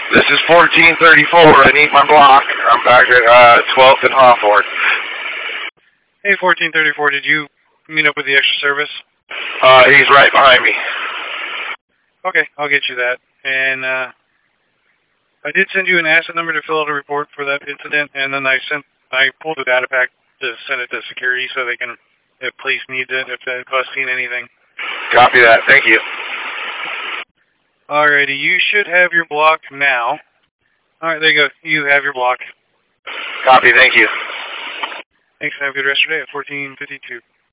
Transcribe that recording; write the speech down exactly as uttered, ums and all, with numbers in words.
This is fourteen thirty-four. I need my block. I'm back at uh, twelfth and Hawthorne. Hey, fourteen thirty-four, did you meet up with the extra service? Uh, he's right behind me. Okay, I'll get you that. And uh, I did send you an asset number to fill out a report for that incident, and then I sent I pulled the data pack to send it to security so they can, if police needs it, if they've seen anything. Copy that. Thank you. Alrighty, you should have your block now. Alright, there you go. You have your block. Copy. Thank you. Thanks, and have a good rest of your day at fourteen fifty-two.